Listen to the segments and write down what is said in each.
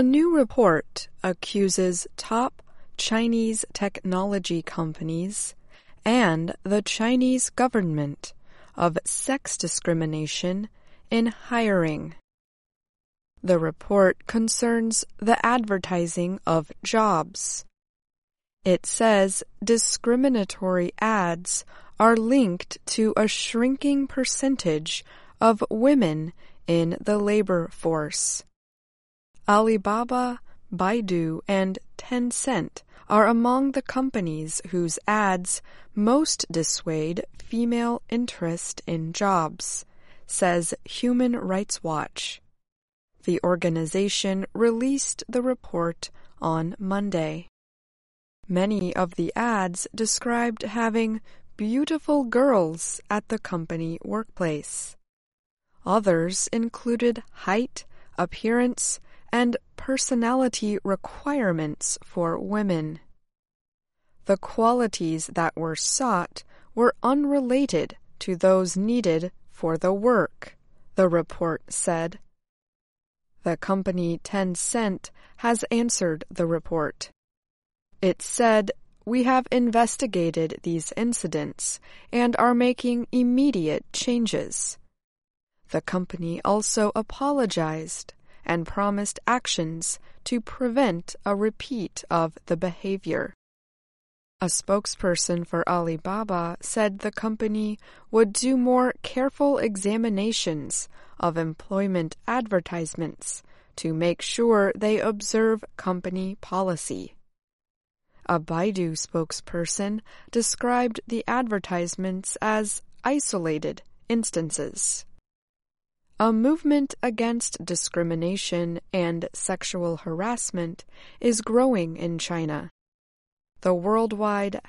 A new report accuses top Chinese technology companies and the Chinese government of sex discrimination in hiring. The report concerns the advertising of jobs. It says discriminatory ads are linked to a shrinking percentage of women in the labor force. Alibaba, Baidu, and Tencent are among the companies whose ads most dissuade female interest in jobs, says Human Rights Watch. The organization released the report on Monday. Many of the ads described having beautiful girls at the company workplace. Others included height, appearance, and personality requirements for women. The qualities that were sought were unrelated to those needed for the work, the report said. The company Tencent has answered the report. It said, "We have investigated these incidents and are making immediate changes." The company also apologized and promised actions to prevent a repeat of the behavior. A spokesperson for Alibaba said the company would do more careful examinations of employment advertisements to make sure they observe company policy. A Baidu spokesperson described the advertisements as isolated instances. A movement against discrimination and sexual harassment is growing in China. The worldwide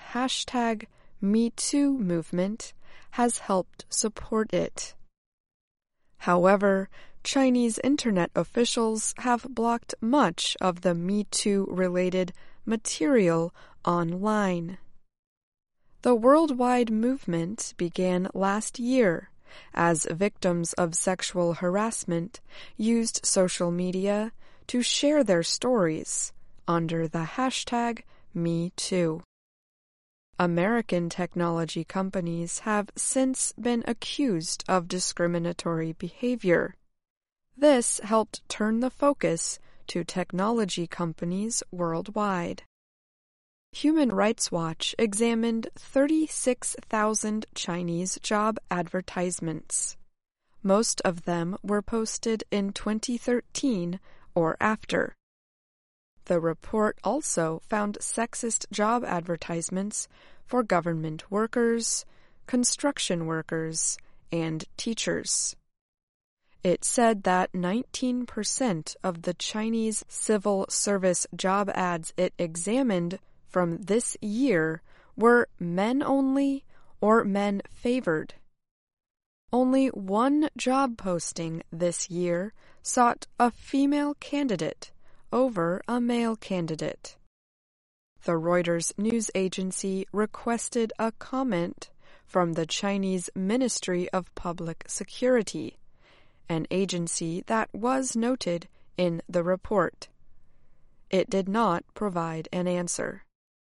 #MeToo movement has helped support it. However, Chinese internet officials have blocked much of the MeToo-related material online. The worldwide movement began last year as victims of sexual harassment used social media to share their stories under the #MeToo. American technology companies have since been accused of discriminatory behavior. This helped turn the focus to technology companies worldwide. Human Rights Watch examined 36,000 Chinese job advertisements. Most of them were posted in 2013 or after. The report also found sexist job advertisements for government workers, construction workers, and teachers. It said that 19% of the Chinese civil service job ads it examined from this year were men-only or men-favored. Only one job posting this year sought a female candidate over a male candidate. The Reuters news agency requested a comment from the Chinese Ministry of Public Security, an agency that was noted in the report. It did not provide an answer.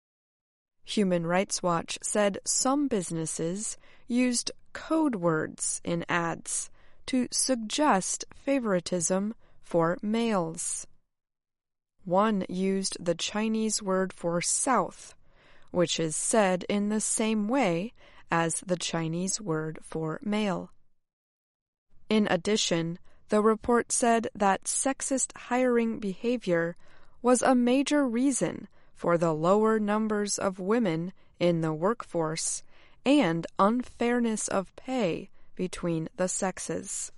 Human Rights Watch said some businesses used code words in ads to suggest favoritism for males. One used the Chinese word for south, which is said in the same way as the Chinese word for male. In addition, the report said that sexist hiring behavior was a major reason for the lower numbers of women in the workforce and unfairness of pay between the sexes.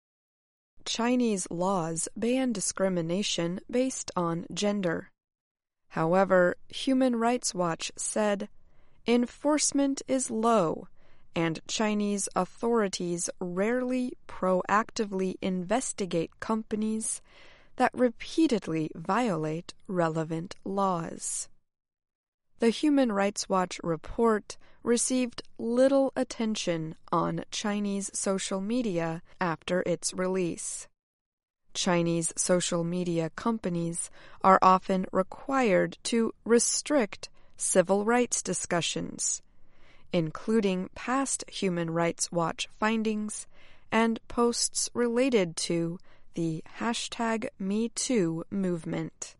Chinese laws ban discrimination based on gender. However, Human Rights Watch said, enforcement is low, and Chinese authorities rarely proactively investigate companies that repeatedly violate relevant laws. The Human Rights Watch report received little attention on Chinese social media after its release. Chinese social media companies are often required to restrict civil rights discussions, including past Human Rights Watch findings and posts related to the #MeToo movement.